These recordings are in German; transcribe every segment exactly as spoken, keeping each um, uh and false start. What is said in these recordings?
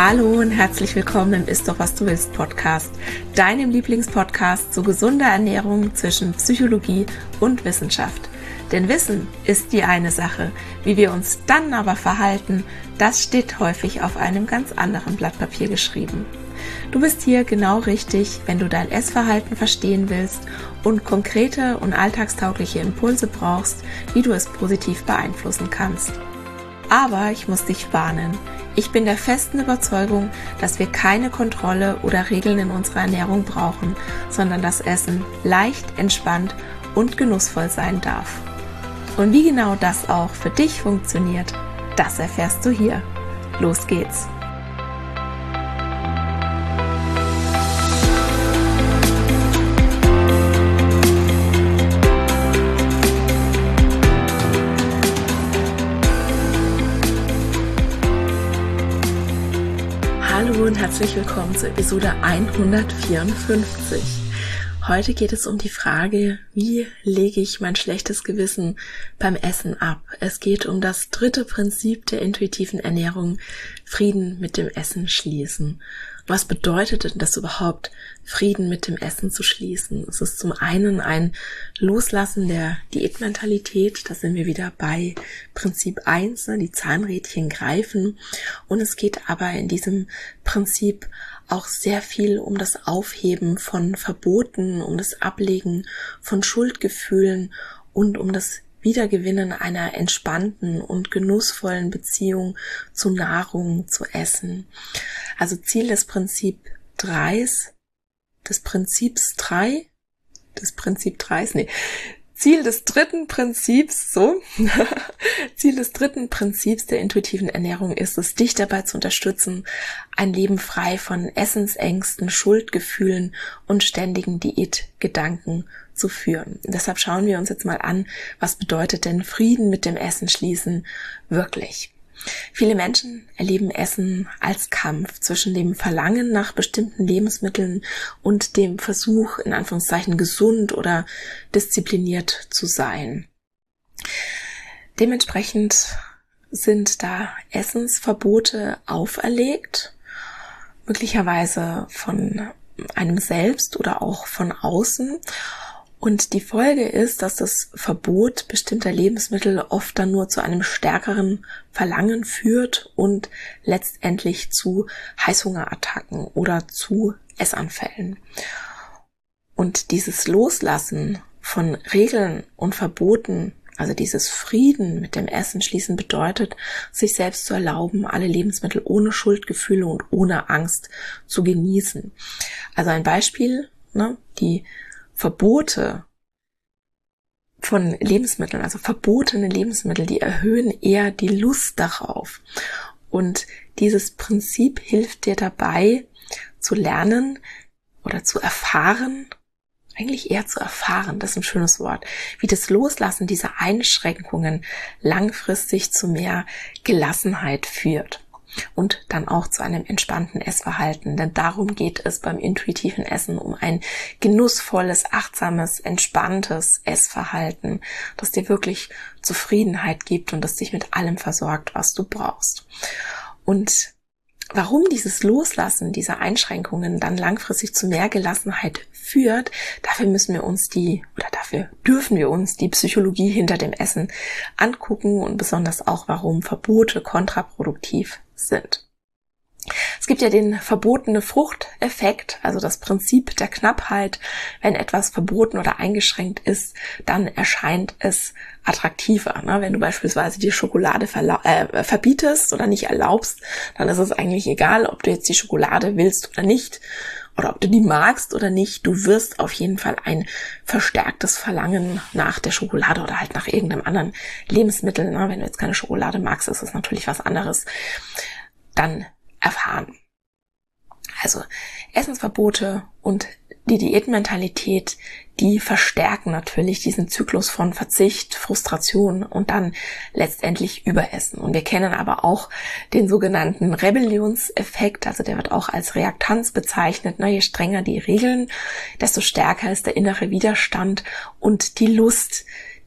Hallo und herzlich willkommen im Ist doch was du willst Podcast, deinem Lieblingspodcast zu gesunder Ernährung zwischen Psychologie und Wissenschaft. Denn Wissen ist die eine Sache, wie wir uns dann aber verhalten, das steht häufig auf einem ganz anderen Blatt Papier geschrieben. Du bist hier genau richtig, wenn du dein Essverhalten verstehen willst und konkrete und alltagstaugliche Impulse brauchst, wie du es positiv beeinflussen kannst. Aber ich muss dich warnen. Ich bin der festen Überzeugung, dass wir keine Kontrolle oder Regeln in unserer Ernährung brauchen, sondern das Essen leicht, entspannt und genussvoll sein darf. Und wie genau das auch für dich funktioniert, das erfährst du hier. Los geht's! Hallo und herzlich willkommen zur Episode hundertvierundfünfzig. Heute geht es um die Frage, wie lege ich mein schlechtes Gewissen beim Essen ab? Es geht um das dritte Prinzip der intuitiven Ernährung, Frieden mit dem Essen schließen. Was bedeutet denn das überhaupt, Frieden mit dem Essen zu schließen? Es ist zum einen ein Loslassen der Diätmentalität, da sind wir wieder bei Prinzip eins, ne, die Zahnrädchen greifen. Und es geht aber in diesem Prinzip auch sehr viel um das Aufheben von Verboten, um das Ablegen von Schuldgefühlen und um das Wiedergewinnen einer entspannten und genussvollen Beziehung zu Nahrung, zu Essen. Also Ziel des Prinzip dreis, des Prinzips drei, des Prinzip dreis, nee, Ziel des dritten Prinzips, so, Ziel des dritten Prinzips der intuitiven Ernährung ist es, dich dabei zu unterstützen, ein Leben frei von Essensängsten, Schuldgefühlen und ständigen Diätgedanken zu führen. Und deshalb schauen wir uns jetzt mal an, was bedeutet denn Frieden mit dem Essen schließen wirklich? Viele Menschen erleben Essen als Kampf zwischen dem Verlangen nach bestimmten Lebensmitteln und dem Versuch, in Anführungszeichen gesund oder diszipliniert zu sein. Dementsprechend sind da Essensverbote auferlegt, möglicherweise von einem selbst oder auch von außen. Und die Folge ist, dass das Verbot bestimmter Lebensmittel oft dann nur zu einem stärkeren Verlangen führt und letztendlich zu Heißhungerattacken oder zu Essanfällen. Und dieses Loslassen von Regeln und Verboten, also dieses Frieden mit dem Essen schließen, bedeutet, sich selbst zu erlauben, alle Lebensmittel ohne Schuldgefühle und ohne Angst zu genießen. Also ein Beispiel, ne, die Verbote von Lebensmitteln, also verbotene Lebensmittel, die erhöhen eher die Lust darauf. Und dieses Prinzip hilft dir dabei, zu lernen oder zu erfahren, eigentlich eher zu erfahren, das ist ein schönes Wort, wie das Loslassen dieser Einschränkungen langfristig zu mehr Gelassenheit führt. Und dann auch zu einem entspannten Essverhalten, denn darum geht es beim intuitiven Essen, um ein genussvolles, achtsames, entspanntes Essverhalten, das dir wirklich Zufriedenheit gibt und das dich mit allem versorgt, was du brauchst. Und warum dieses Loslassen dieser Einschränkungen dann langfristig zu mehr Gelassenheit führt, dafür müssen wir uns die, oder dafür dürfen wir uns die Psychologie hinter dem Essen angucken und besonders auch, warum Verbote kontraproduktiv sind. Es gibt ja den verbotene Fruchteffekt, also das Prinzip der Knappheit. Wenn etwas verboten oder eingeschränkt ist, dann erscheint es attraktiver. Ne? Wenn du beispielsweise die Schokolade verla- äh, verbietest oder nicht erlaubst, dann ist es eigentlich egal, ob du jetzt die Schokolade willst oder nicht oder ob du die magst oder nicht. Du wirst auf jeden Fall ein verstärktes Verlangen nach der Schokolade oder halt nach irgendeinem anderen Lebensmittel, ne? Wenn du jetzt keine Schokolade magst, ist es natürlich was anderes, dann erfahren. Also Essensverbote und die Diätmentalität, die verstärken natürlich diesen Zyklus von Verzicht, Frustration und dann letztendlich Überessen. Und wir kennen aber auch den sogenannten Rebellionseffekt, also der wird auch als Reaktanz bezeichnet. Je strenger die Regeln, desto stärker ist der innere Widerstand und die Lust,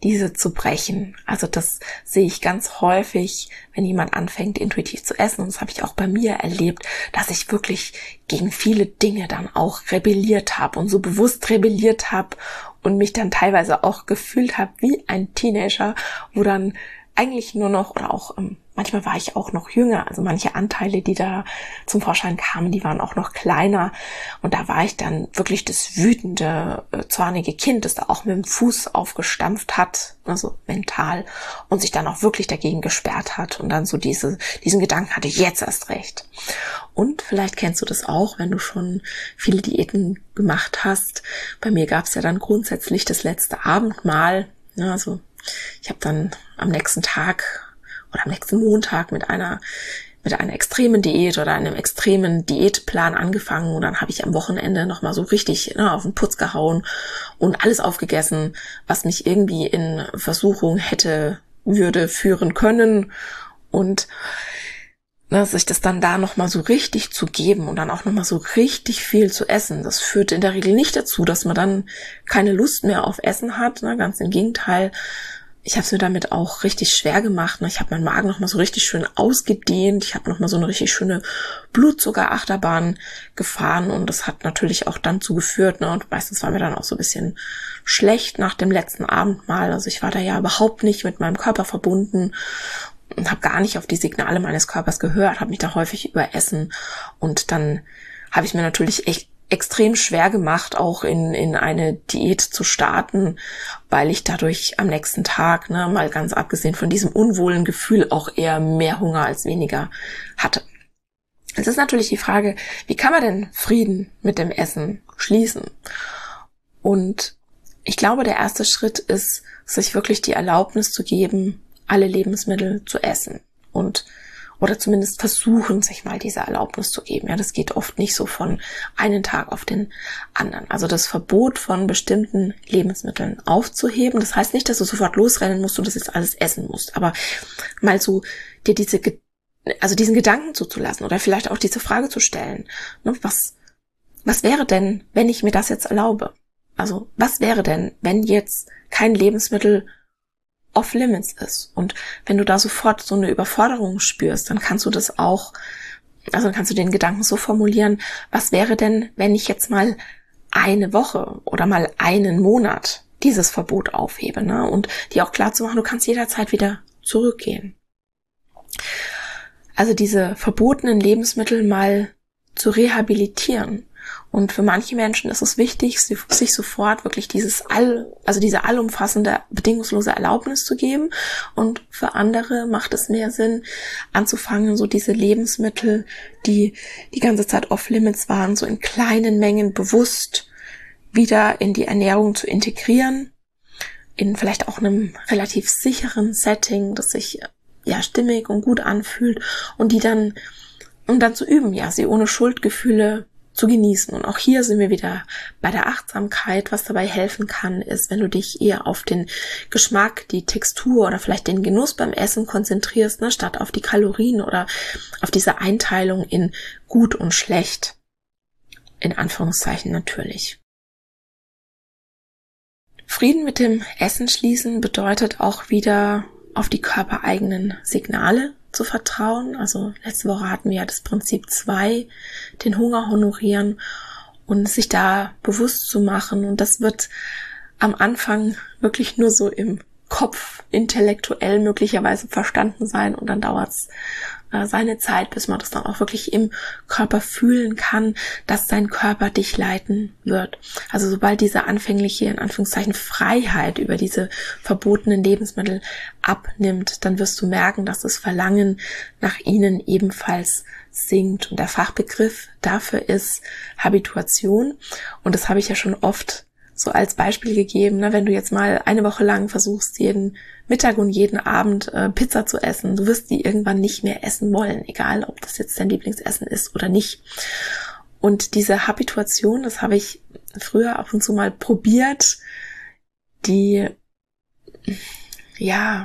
diese zu brechen. Also das sehe ich ganz häufig, wenn jemand anfängt, intuitiv zu essen. Und das habe ich auch bei mir erlebt, dass ich wirklich gegen viele Dinge dann auch rebelliert habe und so bewusst rebelliert habe und mich dann teilweise auch gefühlt habe wie ein Teenager, wo dann eigentlich nur noch, oder auch ähm, manchmal war ich auch noch jünger, also manche Anteile, die da zum Vorschein kamen, die waren auch noch kleiner, und da war ich dann wirklich das wütende, äh, zornige Kind, das da auch mit dem Fuß aufgestampft hat, also mental, und sich dann auch wirklich dagegen gesperrt hat und dann so diese diesen Gedanken hatte, jetzt erst recht. Und vielleicht kennst du das auch, wenn du schon viele Diäten gemacht hast. Bei mir gab es ja dann grundsätzlich das letzte Abendmahl, ja, also ich habe dann am nächsten Tag oder am nächsten Montag mit einer mit einer extremen Diät oder einem extremen Diätplan angefangen, und dann habe ich am Wochenende nochmal so richtig ne, auf den Putz gehauen und alles aufgegessen, was mich irgendwie in Versuchung hätte, würde führen können, und ne, sich das dann da nochmal so richtig zu geben und dann auch nochmal so richtig viel zu essen, das führt in der Regel nicht dazu, dass man dann keine Lust mehr auf Essen hat, ne, ganz im Gegenteil. Ich habe es mir damit auch richtig schwer gemacht. Ich habe meinen Magen nochmal so richtig schön ausgedehnt. Ich habe nochmal so eine richtig schöne Blutzuckerachterbahn gefahren. Und das hat natürlich auch dann zugeführt. Ne? Und meistens war mir dann auch so ein bisschen schlecht nach dem letzten Abendmahl. Also ich war da ja überhaupt nicht mit meinem Körper verbunden und habe gar nicht auf die Signale meines Körpers gehört, habe mich da häufig überessen. Und dann habe ich mir natürlich echt extrem schwer gemacht, auch in in eine Diät zu starten, weil ich dadurch am nächsten Tag, ne, mal ganz abgesehen von diesem unwohlen Gefühl, auch eher mehr Hunger als weniger hatte. Es ist natürlich die Frage, wie kann man denn Frieden mit dem Essen schließen? Und ich glaube, der erste Schritt ist, sich wirklich die Erlaubnis zu geben, alle Lebensmittel zu essen und oder zumindest versuchen, sich mal diese Erlaubnis zu geben. Ja, das geht oft nicht so von einem Tag auf den anderen. Also das Verbot von bestimmten Lebensmitteln aufzuheben. Das heißt nicht, dass du sofort losrennen musst und das jetzt alles essen musst. Aber mal so dir diese, also diesen Gedanken zuzulassen oder vielleicht auch diese Frage zu stellen. Ne, was, was wäre denn, wenn ich mir das jetzt erlaube? Also was wäre denn, wenn jetzt kein Lebensmittel off-limits ist? Und wenn du da sofort so eine Überforderung spürst, dann kannst du das auch, also dann kannst du den Gedanken so formulieren, was wäre denn, wenn ich jetzt mal eine Woche oder mal einen Monat dieses Verbot aufhebe, ne? Und dir auch klar zu machen, du kannst jederzeit wieder zurückgehen. Also diese verbotenen Lebensmittel mal zu rehabilitieren. Und für manche Menschen ist es wichtig, sich sofort wirklich dieses all, also diese allumfassende, bedingungslose Erlaubnis zu geben. Und für andere macht es mehr Sinn, anzufangen, so diese Lebensmittel, die die ganze Zeit off-limits waren, so in kleinen Mengen bewusst wieder in die Ernährung zu integrieren. In vielleicht auch einem relativ sicheren Setting, das sich ja stimmig und gut anfühlt. Und die dann, um dann zu üben, ja, sie ohne Schuldgefühle zu genießen. Und auch hier sind wir wieder bei der Achtsamkeit. Was dabei helfen kann, ist, wenn du dich eher auf den Geschmack, die Textur oder vielleicht den Genuss beim Essen konzentrierst, ne, statt auf die Kalorien oder auf diese Einteilung in gut und schlecht. In Anführungszeichen natürlich. Frieden mit dem Essen schließen bedeutet auch wieder auf die körpereigenen Signale zu vertrauen. Also letzte Woche hatten wir ja das Prinzip zwei, den Hunger honorieren und sich da bewusst zu machen. Und das wird am Anfang wirklich nur so im Kopf intellektuell möglicherweise verstanden sein, und dann dauert es äh, seine Zeit, bis man das dann auch wirklich im Körper fühlen kann, dass dein Körper dich leiten wird. Also sobald diese anfängliche, in Anführungszeichen, Freiheit über diese verbotenen Lebensmittel abnimmt, dann wirst du merken, dass das Verlangen nach ihnen ebenfalls sinkt. Und der Fachbegriff dafür ist Habituation. Und das habe ich ja schon oft so als Beispiel gegeben, ne? Wenn du jetzt mal eine Woche lang versuchst, jeden Mittag und jeden Abend äh, Pizza zu essen, du wirst die irgendwann nicht mehr essen wollen, egal ob das jetzt dein Lieblingsessen ist oder nicht. Und diese Habituation, das habe ich früher ab und zu mal probiert, die, ja,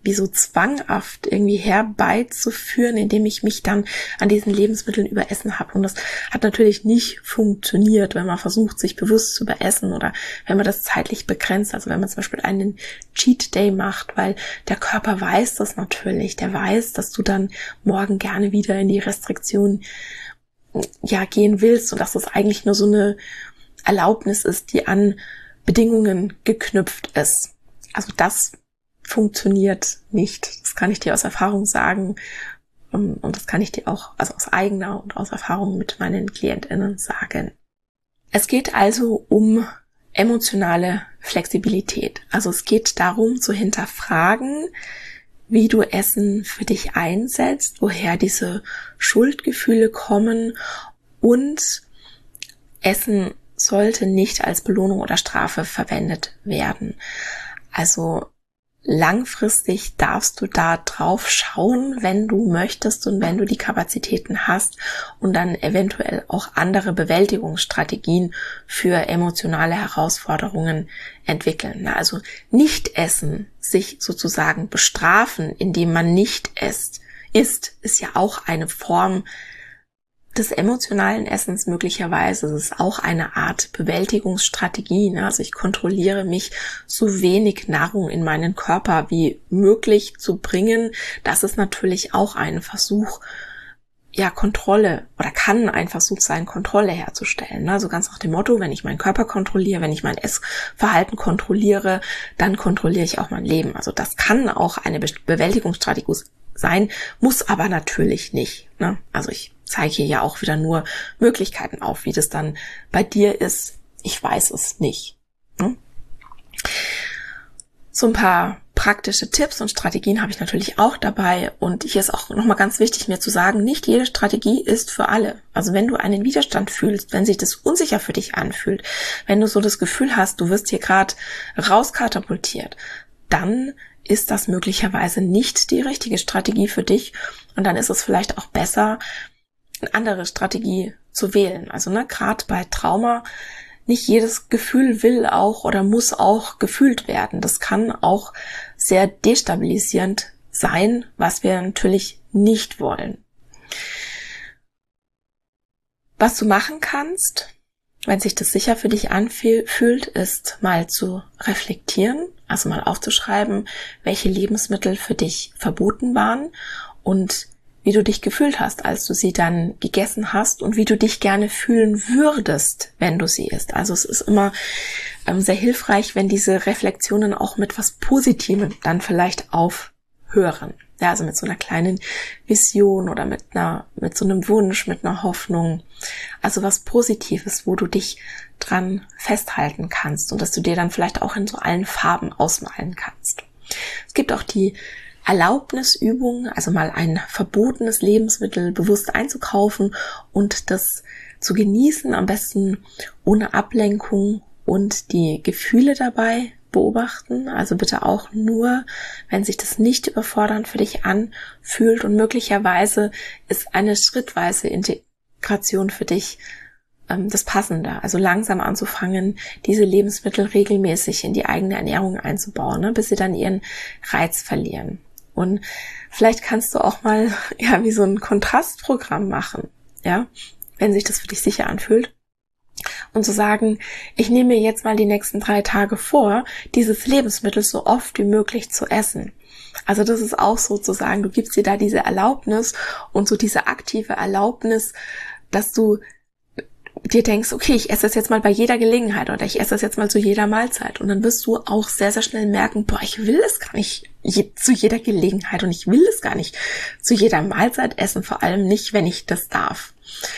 wie so zwanghaft irgendwie herbeizuführen, indem ich mich dann an diesen Lebensmitteln überessen habe. Und das hat natürlich nicht funktioniert, wenn man versucht, sich bewusst zu überessen oder wenn man das zeitlich begrenzt. Also wenn man zum Beispiel einen Cheat Day macht, weil der Körper weiß das natürlich. Der weiß, dass du dann morgen gerne wieder in die Restriktion ja gehen willst und dass das eigentlich nur so eine Erlaubnis ist, die an Bedingungen geknüpft ist. Also das funktioniert nicht. Das kann ich dir aus Erfahrung sagen. Und das kann ich dir auch also aus eigener und aus Erfahrung mit meinen KlientInnen sagen. Es geht also um emotionale Flexibilität. Also es geht darum, zu hinterfragen, wie du Essen für dich einsetzt, woher diese Schuldgefühle kommen, und Essen sollte nicht als Belohnung oder Strafe verwendet werden. Also langfristig darfst du da drauf schauen, wenn du möchtest und wenn du die Kapazitäten hast, und dann eventuell auch andere Bewältigungsstrategien für emotionale Herausforderungen entwickeln. Also nicht essen, sich sozusagen bestrafen, indem man nicht isst, isst, ist ja auch eine Form des emotionalen Essens möglicherweise. Es ist auch eine Art Bewältigungsstrategie. Ne? Also ich kontrolliere mich, so wenig Nahrung in meinen Körper wie möglich zu bringen. Das ist natürlich auch ein Versuch, ja, Kontrolle, oder kann ein Versuch sein, Kontrolle herzustellen. Ne? Also ganz nach dem Motto, wenn ich meinen Körper kontrolliere, wenn ich mein Essverhalten kontrolliere, dann kontrolliere ich auch mein Leben. Also das kann auch eine Be- Bewältigungsstrategie sein, muss aber natürlich nicht. Ne? Also ich zeige hier ja auch wieder nur Möglichkeiten auf, wie das dann bei dir ist. Ich weiß es nicht. Ne? So ein paar praktische Tipps und Strategien habe ich natürlich auch dabei. Und hier ist auch nochmal ganz wichtig, mir zu sagen, nicht jede Strategie ist für alle. Also wenn du einen Widerstand fühlst, wenn sich das unsicher für dich anfühlt, wenn du so das Gefühl hast, du wirst hier gerade rauskatapultiert, dann ist das möglicherweise nicht die richtige Strategie für dich. Und dann ist es vielleicht auch besser, eine andere Strategie zu wählen. Also ne, gerade bei Trauma, nicht jedes Gefühl will auch oder muss auch gefühlt werden. Das kann auch sehr destabilisierend sein, was wir natürlich nicht wollen. Was du machen kannst, wenn sich das sicher für dich anfühlt, ist mal zu reflektieren, also mal aufzuschreiben, welche Lebensmittel für dich verboten waren und wie du dich gefühlt hast, als du sie dann gegessen hast, und wie du dich gerne fühlen würdest, wenn du sie isst. Also es ist immer ähm, sehr hilfreich, wenn diese Reflexionen auch mit was Positivem dann vielleicht aufhören. Ja, also mit so einer kleinen Vision oder mit einer, mit so einem Wunsch, mit einer Hoffnung. Also was Positives, wo du dich dran festhalten kannst und dass du dir dann vielleicht auch in so allen Farben ausmalen kannst. Es gibt auch die Erlaubnisübung, also mal ein verbotenes Lebensmittel bewusst einzukaufen und das zu genießen, am besten ohne Ablenkung, und die Gefühle dabei beobachten. Also bitte auch nur, wenn sich das nicht überfordernd für dich anfühlt, und möglicherweise ist eine schrittweise Integration für dich ähm, das Passende. Also langsam anzufangen, diese Lebensmittel regelmäßig in die eigene Ernährung einzubauen, ne, bis sie dann ihren Reiz verlieren. Und vielleicht kannst du auch mal, ja, wie so ein Kontrastprogramm machen, ja, wenn sich das für dich sicher anfühlt. Und zu sagen, ich nehme mir jetzt mal die nächsten drei Tage vor, dieses Lebensmittel so oft wie möglich zu essen. Also das ist auch sozusagen, du gibst dir da diese Erlaubnis und so diese aktive Erlaubnis, dass du dir denkst, okay, ich esse das jetzt mal bei jeder Gelegenheit oder ich esse das jetzt mal zu jeder Mahlzeit. Und dann wirst du auch sehr, sehr schnell merken, boah, ich will es gar nicht je, zu jeder Gelegenheit und ich will es gar nicht zu jeder Mahlzeit essen, vor allem nicht, wenn ich das darf.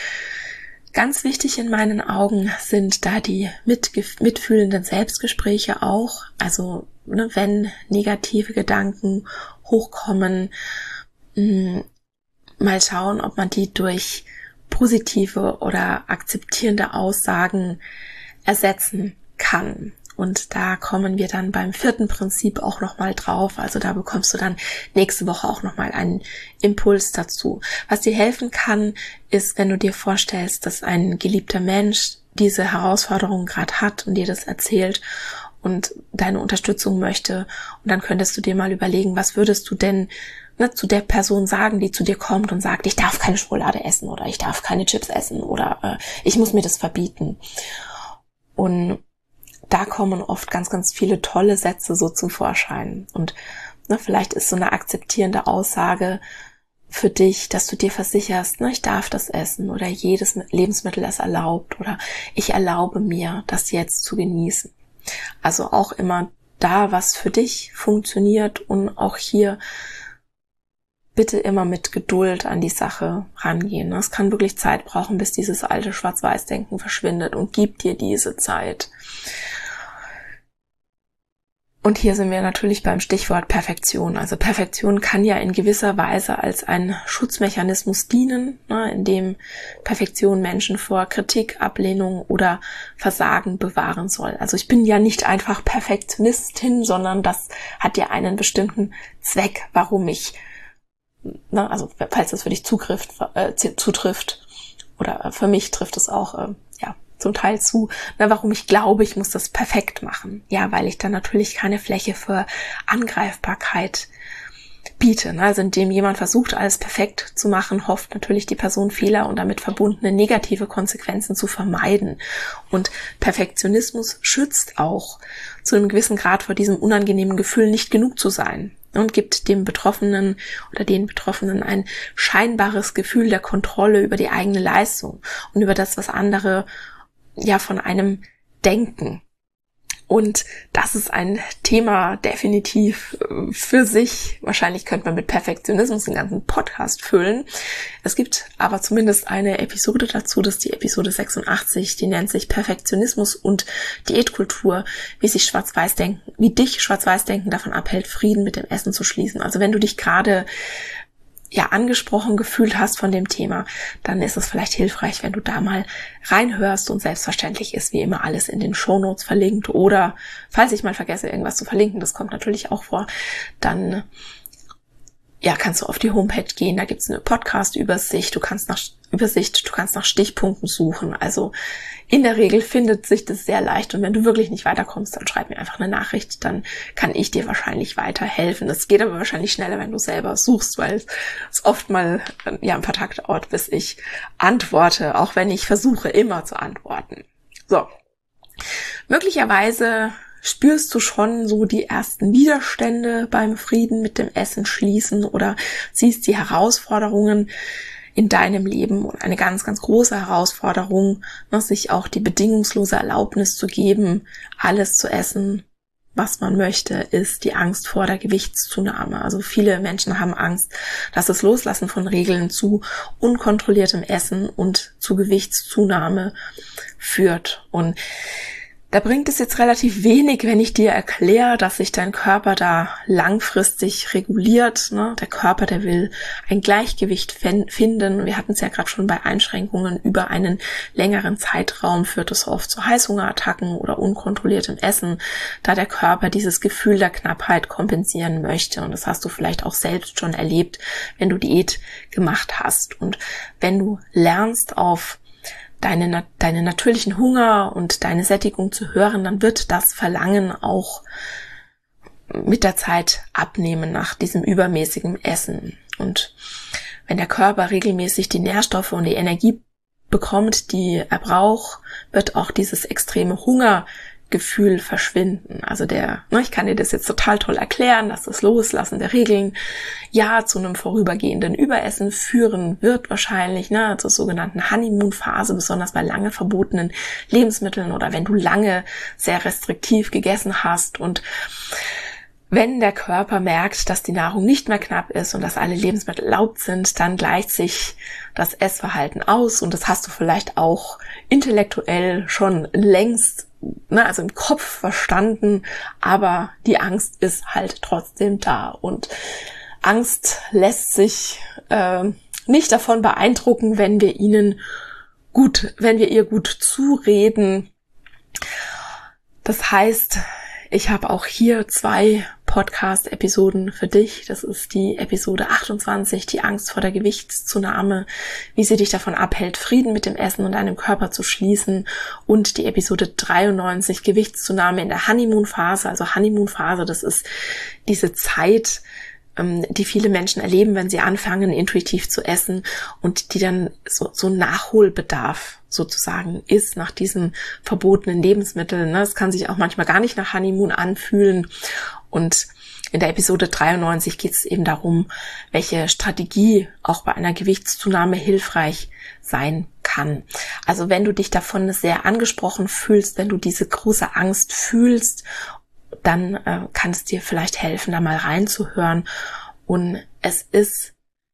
Ganz wichtig in meinen Augen sind da die mitgef- mitfühlenden Selbstgespräche auch. Also ne, wenn negative Gedanken hochkommen, mh, mal schauen, ob man die durch positive oder akzeptierende Aussagen ersetzen kann. Und da kommen wir dann beim vierten Prinzip auch nochmal drauf. Also da bekommst du dann nächste Woche auch nochmal einen Impuls dazu. Was dir helfen kann, ist, wenn du dir vorstellst, dass ein geliebter Mensch diese Herausforderung gerade hat und dir das erzählt und deine Unterstützung möchte. Und dann könntest du dir mal überlegen, was würdest du denn ne, zu der Person sagen, die zu dir kommt und sagt, ich darf keine Schokolade essen oder ich darf keine Chips essen oder äh, ich muss mir das verbieten. Und da kommen oft ganz, ganz viele tolle Sätze so zum Vorschein. Und ne, vielleicht ist so eine akzeptierende Aussage für dich, dass du dir versicherst, ne, ich darf das essen oder jedes Lebensmittel ist erlaubt oder ich erlaube mir, das jetzt zu genießen. Also auch immer da, was für dich funktioniert und auch hier bitte immer mit Geduld an die Sache rangehen. Es kann wirklich Zeit brauchen, bis dieses alte Schwarz-Weiß-Denken verschwindet und gib dir diese Zeit. Und hier sind wir natürlich beim Stichwort Perfektion. Also Perfektion kann ja in gewisser Weise als ein Schutzmechanismus dienen, ne, in dem Perfektion Menschen vor Kritik, Ablehnung oder Versagen bewahren soll. Also ich bin ja nicht einfach Perfektionistin, sondern das hat ja einen bestimmten Zweck, warum ich, ne, also falls das für dich zutrifft, äh, zutrifft oder für mich trifft es auch, äh, ja, zum Teil zu, na, warum ich glaube, ich muss das perfekt machen. Ja, weil ich dann natürlich keine Fläche für Angreifbarkeit biete. Ne? Also indem jemand versucht, alles perfekt zu machen, hofft natürlich die Person Fehler und damit verbundene negative Konsequenzen zu vermeiden. Und Perfektionismus schützt auch zu einem gewissen Grad vor diesem unangenehmen Gefühl, nicht genug zu sein. Und gibt dem Betroffenen oder den Betroffenen ein scheinbares Gefühl der Kontrolle über die eigene Leistung und über das, was andere ja von einem denken. Und das ist ein Thema definitiv für sich. Wahrscheinlich könnte man mit Perfektionismus den ganzen Podcast füllen. Es gibt aber zumindest eine Episode dazu, das ist die Episode sechsundachtzig, die nennt sich Perfektionismus und Diätkultur, wie sich Schwarz-Weiß-Denken, wie dich Schwarz-Weiß-Denken davon abhält, Frieden mit dem Essen zu schließen. Also wenn du dich gerade ja angesprochen gefühlt hast von dem Thema, dann ist es vielleicht hilfreich, wenn du da mal reinhörst, und selbstverständlich ist wie immer alles in den Shownotes verlinkt, oder falls ich mal vergesse, irgendwas zu verlinken, das kommt natürlich auch vor, dann ja, kannst du auf die Homepage gehen, da gibt's eine Podcast-Übersicht, du kannst nach Übersicht, du kannst nach Stichpunkten suchen, also in der Regel findet sich das sehr leicht, und wenn du wirklich nicht weiterkommst, dann schreib mir einfach eine Nachricht, dann kann ich dir wahrscheinlich weiterhelfen. Das geht aber wahrscheinlich schneller, wenn du selber suchst, weil es oft mal ja ein paar Tage dauert, bis ich antworte, auch wenn ich versuche immer zu antworten. So, möglicherweise spürst du schon so die ersten Widerstände beim Frieden mit dem Essen schließen oder siehst die Herausforderungen in deinem Leben, und eine ganz, ganz große Herausforderung, ne, sich auch die bedingungslose Erlaubnis zu geben, alles zu essen, was man möchte, ist die Angst vor der Gewichtszunahme. Also viele Menschen haben Angst, dass das Loslassen von Regeln zu unkontrolliertem Essen und zu Gewichtszunahme führt. Und da bringt es jetzt relativ wenig, wenn ich dir erkläre, dass sich dein Körper da langfristig reguliert. Ne? Der Körper, der will ein Gleichgewicht finden. Wir hatten es ja gerade schon bei Einschränkungen über einen längeren Zeitraum, führt es oft zu Heißhungerattacken oder unkontrolliertem Essen, da der Körper dieses Gefühl der Knappheit kompensieren möchte. Und das hast du vielleicht auch selbst schon erlebt, wenn du Diät gemacht hast. Und wenn du lernst, auf Deine, deine natürlichen Hunger und deine Sättigung zu hören, dann wird das Verlangen auch mit der Zeit abnehmen nach diesem übermäßigen Essen. Und wenn der Körper regelmäßig die Nährstoffe und die Energie bekommt, die er braucht, wird auch dieses extreme Hungergefühl verschwinden. Also der, ne, ich kann dir das jetzt total toll erklären, dass das Loslassen der Regeln ja zu einem vorübergehenden Überessen führen wird wahrscheinlich, ne, zur sogenannten Honeymoon-Phase, besonders bei lange verbotenen Lebensmitteln oder wenn du lange sehr restriktiv gegessen hast. Und wenn der Körper merkt, dass die Nahrung nicht mehr knapp ist und dass alle Lebensmittel erlaubt sind, dann gleicht sich das Essverhalten aus, und das hast du vielleicht auch intellektuell schon längst, ne, also im Kopf verstanden, aber die Angst ist halt trotzdem da, und Angst lässt sich äh, nicht davon beeindrucken, wenn wir ihnen gut, wenn wir ihr gut zureden. Das heißt, ich habe auch hier zwei Podcast-Episoden für dich. Das ist die Episode achtundzwanzig, die Angst vor der Gewichtszunahme, wie sie dich davon abhält, Frieden mit dem Essen und deinem Körper zu schließen, und die Episode dreiundneunzig, Gewichtszunahme in der Honeymoon-Phase. Also Honeymoon-Phase, das ist diese Zeit, die viele Menschen erleben, wenn sie anfangen, intuitiv zu essen, und die dann so, so Nachholbedarf sozusagen ist nach diesen verbotenen Lebensmitteln. Es kann sich auch manchmal gar nicht nach Honeymoon anfühlen. Und in der Episode dreiundneunzig geht es eben darum, welche Strategie auch bei einer Gewichtszunahme hilfreich sein kann. Also wenn du dich davon sehr angesprochen fühlst, wenn du diese große Angst fühlst, dann äh, kann es dir vielleicht helfen, da mal reinzuhören. Und es ist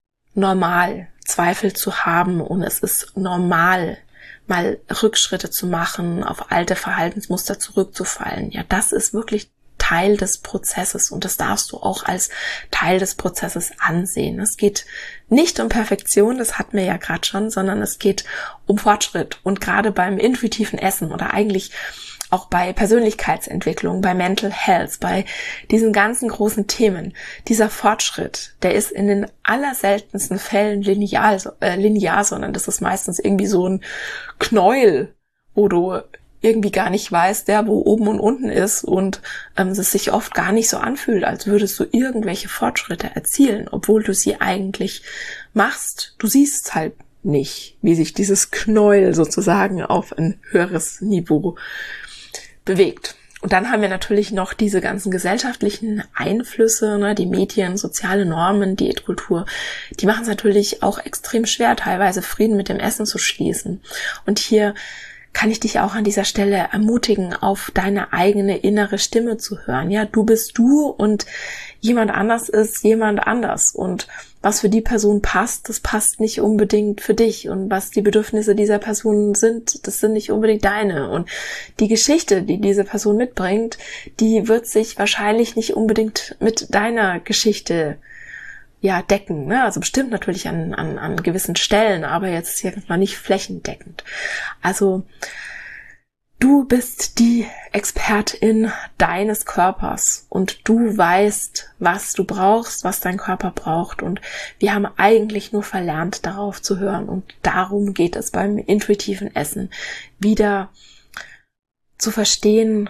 normal, Zweifel zu haben, und es ist normal, mal Rückschritte zu machen, auf alte Verhaltensmuster zurückzufallen. Ja, das ist wirklich Teil des Prozesses, und das darfst du auch als Teil des Prozesses ansehen. Es geht nicht um Perfektion, das hatten wir ja gerade schon, sondern es geht um Fortschritt. Und gerade beim intuitiven Essen oder eigentlich auch bei Persönlichkeitsentwicklung, bei Mental Health, bei diesen ganzen großen Themen, dieser Fortschritt, der ist in den allerseltensten Fällen linear, äh, linear, sondern das ist meistens irgendwie so ein Knäuel, wo du irgendwie gar nicht weißt, der wo oben und unten ist, und ähm, es sich oft gar nicht so anfühlt, als würdest du irgendwelche Fortschritte erzielen, obwohl du sie eigentlich machst. Du siehst halt nicht, wie sich dieses Knäuel sozusagen auf ein höheres Niveau bewegt. Und dann haben wir natürlich noch diese ganzen gesellschaftlichen Einflüsse, ne, die Medien, soziale Normen, Diätkultur, die machen es natürlich auch extrem schwer, teilweise Frieden mit dem Essen zu schließen. Und hier kann ich dich auch an dieser Stelle ermutigen, auf deine eigene innere Stimme zu hören. Ja, du bist du und jemand anders ist jemand anders. Und was für die Person passt, das passt nicht unbedingt für dich. Und was die Bedürfnisse dieser Person sind, das sind nicht unbedingt deine. Und die Geschichte, die diese Person mitbringt, die wird sich wahrscheinlich nicht unbedingt mit deiner Geschichte ja decken, ne? Also bestimmt natürlich an, an, an gewissen Stellen, aber jetzt hier mal nicht flächendeckend. Also du bist die Expertin deines Körpers, und du weißt, was du brauchst, was dein Körper braucht, und wir haben eigentlich nur verlernt, darauf zu hören, und darum geht es beim intuitiven Essen, wieder zu verstehen,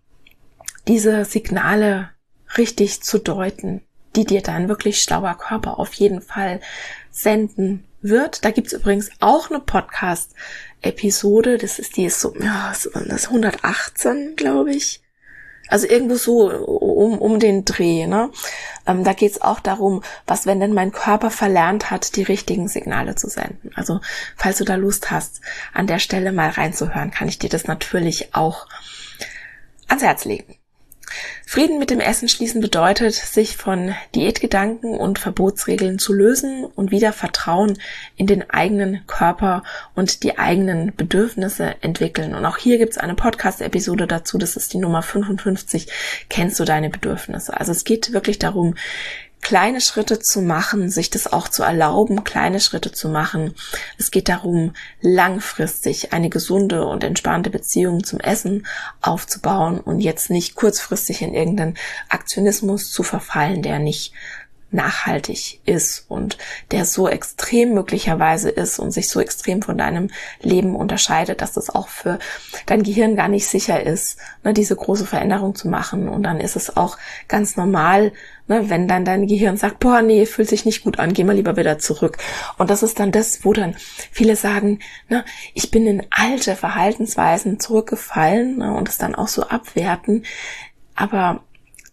diese Signale richtig zu deuten, die dir dein wirklich schlauer Körper auf jeden Fall senden wird. Da gibt's übrigens auch eine Podcast-Episode, das ist die ist so, ja, das hundertachtzehn, glaube ich. Also irgendwo so um um den Dreh, ne? Ähm, da geht's auch darum, was, wenn denn mein Körper verlernt hat, die richtigen Signale zu senden. Also falls du da Lust hast, an der Stelle mal reinzuhören, kann ich dir das natürlich auch ans Herz legen. Frieden mit dem Essen schließen bedeutet, sich von Diätgedanken und Verbotsregeln zu lösen und wieder Vertrauen in den eigenen Körper und die eigenen Bedürfnisse entwickeln. Und auch hier gibt es eine Podcast-Episode dazu, das ist die Nummer fünfundfünfzig, kennst du deine Bedürfnisse? Also es geht wirklich darum, kleine Schritte zu machen, sich das auch zu erlauben, kleine Schritte zu machen. Es geht darum, langfristig eine gesunde und entspannte Beziehung zum Essen aufzubauen und jetzt nicht kurzfristig in irgendeinen Aktionismus zu verfallen, der nicht nachhaltig ist und der so extrem möglicherweise ist und sich so extrem von deinem Leben unterscheidet, dass das auch für dein Gehirn gar nicht sicher ist, ne, diese große Veränderung zu machen. Und dann ist es auch ganz normal, ne, wenn dann dein Gehirn sagt, boah, nee, fühlt sich nicht gut an, geh mal lieber wieder zurück. Und das ist dann das, wo dann viele sagen, ne, ich bin in alte Verhaltensweisen zurückgefallen, ne, und es dann auch so abwerten. Aber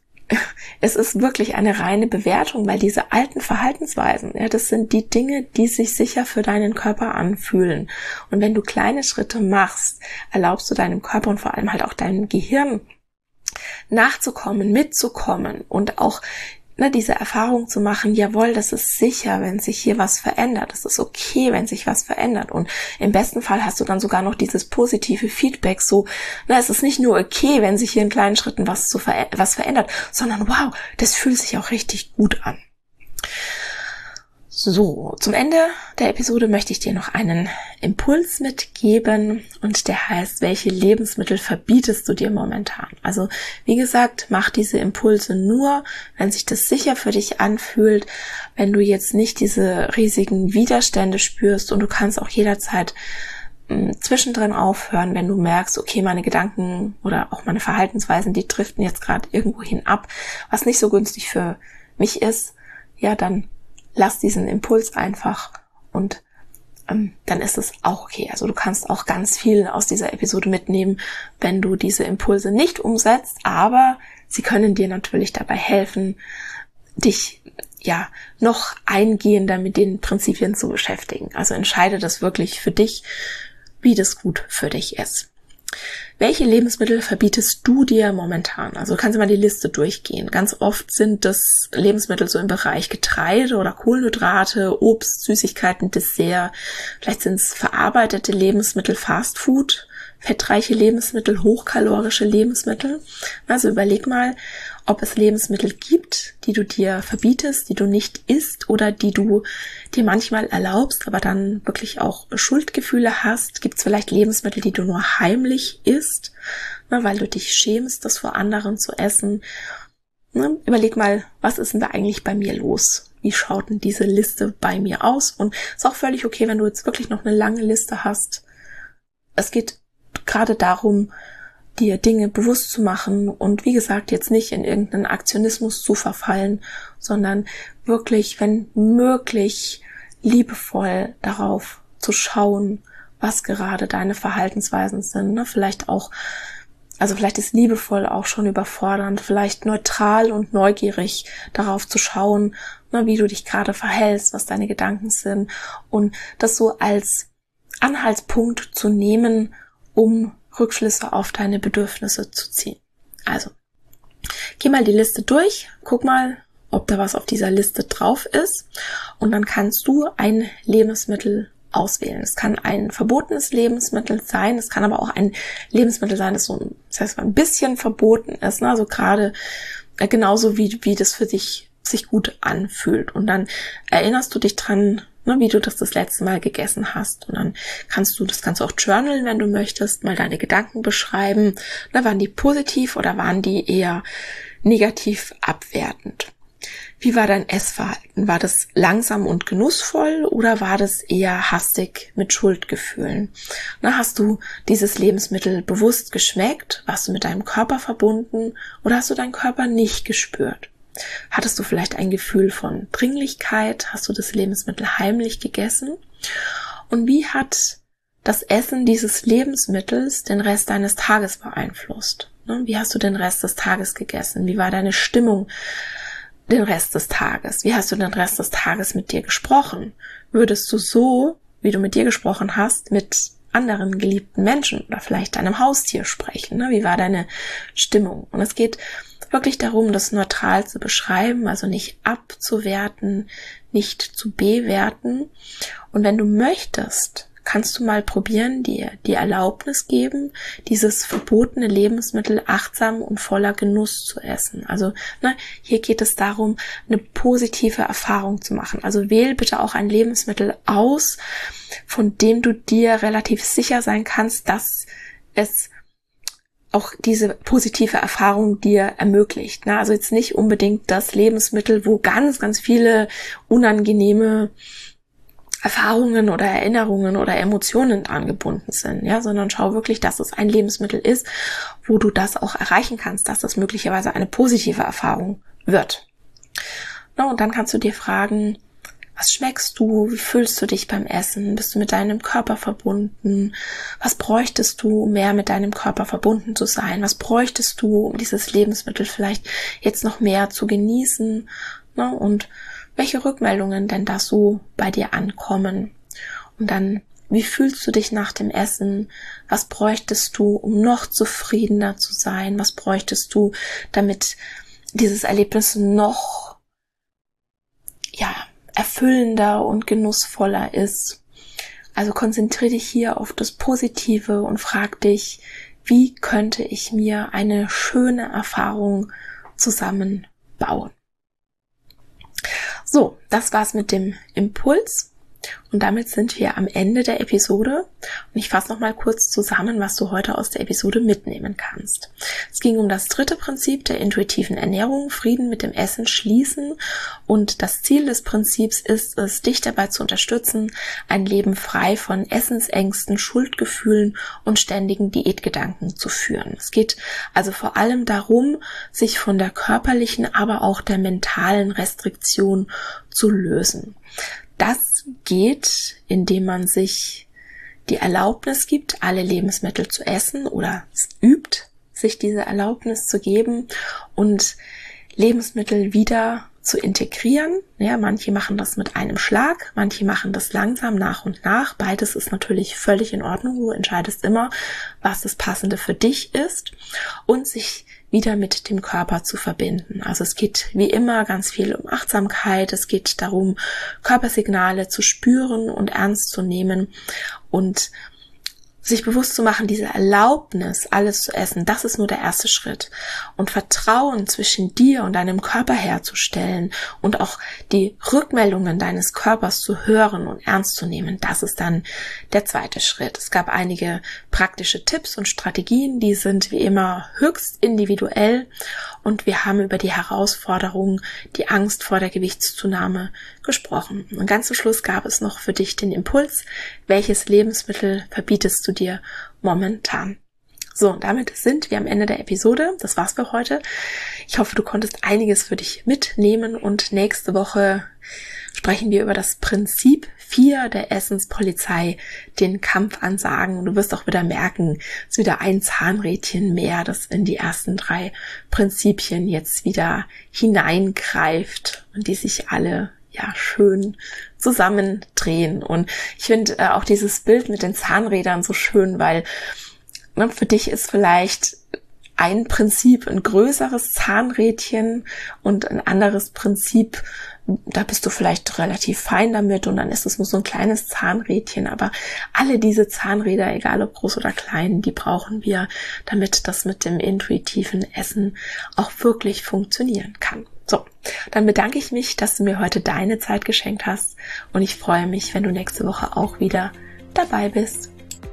es ist wirklich eine reine Bewertung, weil diese alten Verhaltensweisen, ja, das sind die Dinge, die sich sicher für deinen Körper anfühlen. Und wenn du kleine Schritte machst, erlaubst du deinem Körper und vor allem halt auch deinem Gehirn nachzukommen, mitzukommen und auch ne, diese Erfahrung zu machen, jawohl, das ist sicher, wenn sich hier was verändert. Es ist okay, wenn sich was verändert. Und im besten Fall hast du dann sogar noch dieses positive Feedback, so, na, es ist nicht nur okay, wenn sich hier in kleinen Schritten was, zu ver- was verändert, sondern wow, das fühlt sich auch richtig gut an. So, zum Ende der Episode möchte ich dir noch einen Impuls mitgeben und der heißt, welche Lebensmittel verbietest du dir momentan? Also, wie gesagt, mach diese Impulse nur, wenn sich das sicher für dich anfühlt, wenn du jetzt nicht diese riesigen Widerstände spürst, und du kannst auch jederzeit mh, zwischendrin aufhören, wenn du merkst, okay, meine Gedanken oder auch meine Verhaltensweisen, die driften jetzt gerade irgendwohin ab, was nicht so günstig für mich ist, ja, dann lass diesen Impuls einfach und ähm, dann ist es auch okay. Also du kannst auch ganz viel aus dieser Episode mitnehmen, wenn du diese Impulse nicht umsetzt, aber sie können dir natürlich dabei helfen, dich ja noch eingehender mit den Prinzipien zu beschäftigen. Also entscheide das wirklich für dich, wie das gut für dich ist. Welche Lebensmittel verbietest du dir momentan? Also du kannst mal die Liste durchgehen. Ganz oft sind das Lebensmittel so im Bereich Getreide oder Kohlenhydrate, Obst, Süßigkeiten, Dessert. Vielleicht sind es verarbeitete Lebensmittel, Fastfood, fettreiche Lebensmittel, hochkalorische Lebensmittel. Also überleg mal, ob es Lebensmittel gibt, die du dir verbietest, die du nicht isst oder die du dir manchmal erlaubst, aber dann wirklich auch Schuldgefühle hast. Gibt es vielleicht Lebensmittel, die du nur heimlich isst, ne, weil du dich schämst, das vor anderen zu essen. Ne, überleg mal, was ist denn da eigentlich bei mir los? Wie schaut denn diese Liste bei mir aus? Und es ist auch völlig okay, wenn du jetzt wirklich noch eine lange Liste hast. Es geht gerade darum, dir Dinge bewusst zu machen und wie gesagt, jetzt nicht in irgendeinen Aktionismus zu verfallen, sondern wirklich, wenn möglich, liebevoll darauf zu schauen, was gerade deine Verhaltensweisen sind. Ne? Vielleicht auch, also vielleicht ist liebevoll auch schon überfordernd, vielleicht neutral und neugierig darauf zu schauen, ne, wie du dich gerade verhältst, was deine Gedanken sind und das so als Anhaltspunkt zu nehmen, um Rückschlüsse auf deine Bedürfnisse zu ziehen. Also, geh mal die Liste durch, guck mal, ob da was auf dieser Liste drauf ist und dann kannst du ein Lebensmittel auswählen. Es kann ein verbotenes Lebensmittel sein, es kann aber auch ein Lebensmittel sein, das so das heißt, ein bisschen verboten ist, ne? Also gerade äh, genauso wie, wie das für dich sich gut anfühlt. Und dann erinnerst du dich dran, ne, wie du das das letzte Mal gegessen hast. Und dann kannst du, das kannst du auch journalen, wenn du möchtest, mal deine Gedanken beschreiben. Na, waren die positiv oder waren die eher negativ abwertend? Wie war dein Essverhalten? War das langsam und genussvoll oder war das eher hastig mit Schuldgefühlen? Na, hast du dieses Lebensmittel bewusst geschmeckt? Warst du mit deinem Körper verbunden oder hast du deinen Körper nicht gespürt? Hattest du vielleicht ein Gefühl von Dringlichkeit? Hast du das Lebensmittel heimlich gegessen? Und wie hat das Essen dieses Lebensmittels den Rest deines Tages beeinflusst? Wie hast du den Rest des Tages gegessen? Wie war deine Stimmung den Rest des Tages? Wie hast du den Rest des Tages mit dir gesprochen? Würdest du so, wie du mit dir gesprochen hast, mit anderen geliebten Menschen oder vielleicht deinem Haustier sprechen? Wie war deine Stimmung? Und es geht wirklich darum, das neutral zu beschreiben, also nicht abzuwerten, nicht zu bewerten. Und wenn du möchtest, kannst du mal probieren, dir die Erlaubnis geben, dieses verbotene Lebensmittel achtsam und voller Genuss zu essen. Also ne, hier geht es darum, eine positive Erfahrung zu machen. Also wähl bitte auch ein Lebensmittel aus, von dem du dir relativ sicher sein kannst, dass es auch diese positive Erfahrung dir ermöglicht. Ne? Also jetzt nicht unbedingt das Lebensmittel, wo ganz, ganz viele unangenehme Erfahrungen oder Erinnerungen oder Emotionen angebunden sind, ja, sondern schau wirklich, dass es ein Lebensmittel ist, wo du das auch erreichen kannst, dass das möglicherweise eine positive Erfahrung wird. Na, und dann kannst du dir fragen, was schmeckst du? Wie fühlst du dich beim Essen? Bist du mit deinem Körper verbunden? Was bräuchtest du, um mehr mit deinem Körper verbunden zu sein? Was bräuchtest du, um dieses Lebensmittel vielleicht jetzt noch mehr zu genießen? Na, und welche Rückmeldungen denn da so bei dir ankommen? Und dann, wie fühlst du dich nach dem Essen? Was bräuchtest du, um noch zufriedener zu sein? Was bräuchtest du, damit dieses Erlebnis noch, ja, erfüllender und genussvoller ist? Also konzentriere dich hier auf das Positive und frag dich, wie könnte ich mir eine schöne Erfahrung zusammenbauen? So, das war's mit dem Impuls. Und damit sind wir am Ende der Episode. Und ich fasse noch mal kurz zusammen, was du heute aus der Episode mitnehmen kannst. Es ging um das dritte Prinzip der intuitiven Ernährung, Frieden mit dem Essen schließen. Und das Ziel des Prinzips ist es, dich dabei zu unterstützen, ein Leben frei von Essensängsten, Schuldgefühlen und ständigen Diätgedanken zu führen. Es geht also vor allem darum, sich von der körperlichen, aber auch der mentalen Restriktion zu lösen. Das geht, indem man sich die Erlaubnis gibt, alle Lebensmittel zu essen oder es übt, sich diese Erlaubnis zu geben und Lebensmittel wieder zu integrieren. Ja, manche machen das mit einem Schlag, manche machen das langsam nach und nach. Beides ist natürlich völlig in Ordnung. Du entscheidest immer, was das Passende für dich ist und sich wieder mit dem Körper zu verbinden. Also es geht wie immer ganz viel um Achtsamkeit. Es geht darum, Körpersignale zu spüren und ernst zu nehmen und sich bewusst zu machen, diese Erlaubnis, alles zu essen, das ist nur der erste Schritt. Und Vertrauen zwischen dir und deinem Körper herzustellen und auch die Rückmeldungen deines Körpers zu hören und ernst zu nehmen, das ist dann der zweite Schritt. Es gab einige praktische Tipps und Strategien, die sind wie immer höchst individuell und wir haben über die Herausforderung, die Angst vor der Gewichtszunahme gesprochen. Und ganz zum Schluss gab es noch für dich den Impuls, welches Lebensmittel verbietest du dir momentan? So, und damit sind wir am Ende der Episode. Das war's für heute. Ich hoffe, du konntest einiges für dich mitnehmen und nächste Woche sprechen wir über das Prinzip vier der Essenspolizei, den Kampf ansagen. Und du wirst auch wieder merken, es ist wieder ein Zahnrädchen mehr, das in die ersten drei Prinzipien jetzt wieder hineingreift und die sich alle ja schön zusammendrehen. Und ich finde äh, auch dieses Bild mit den Zahnrädern so schön, weil ne, für dich ist vielleicht ein Prinzip ein größeres Zahnrädchen und ein anderes Prinzip, da bist du vielleicht relativ fein damit und dann ist es nur so ein kleines Zahnrädchen, aber alle diese Zahnräder, egal ob groß oder klein, die brauchen wir, damit das mit dem intuitiven Essen auch wirklich funktionieren kann. So, dann bedanke ich mich, dass du mir heute deine Zeit geschenkt hast und ich freue mich, wenn du nächste Woche auch wieder dabei bist.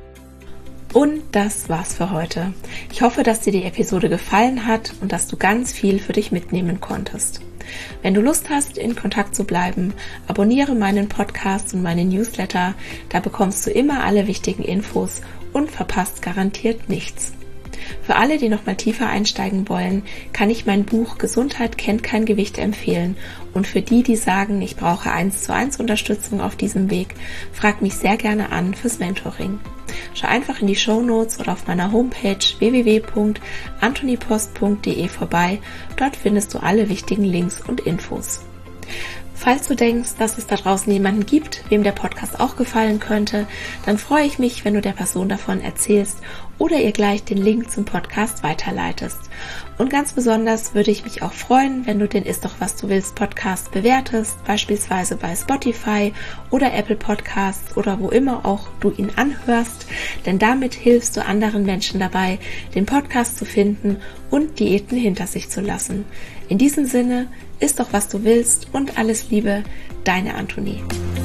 Und das war's für heute. Ich hoffe, dass dir die Episode gefallen hat und dass du ganz viel für dich mitnehmen konntest. Wenn du Lust hast, in Kontakt zu bleiben, abonniere meinen Podcast und meinen Newsletter, da bekommst du immer alle wichtigen Infos und verpasst garantiert nichts. Für alle, die noch mal tiefer einsteigen wollen, kann ich mein Buch Gesundheit kennt kein Gewicht empfehlen. Und für die, die sagen, ich brauche eins zu eins Unterstützung auf diesem Weg, frag mich sehr gerne an fürs Mentoring. Schau einfach in die Shownotes oder auf meiner Homepage w w w punkt antonipost punkt de vorbei. Dort findest du alle wichtigen Links und Infos. Falls du denkst, dass es da draußen jemanden gibt, wem der Podcast auch gefallen könnte, dann freue ich mich, wenn du der Person davon erzählst oder ihr gleich den Link zum Podcast weiterleitest. Und ganz besonders würde ich mich auch freuen, wenn du den Ist doch was du willst Podcast bewertest, beispielsweise bei Spotify oder Apple Podcasts oder wo immer auch du ihn anhörst, denn damit hilfst du anderen Menschen dabei, den Podcast zu finden und Diäten hinter sich zu lassen. In diesem Sinne, ist doch was du willst und alles Liebe, deine Antonie.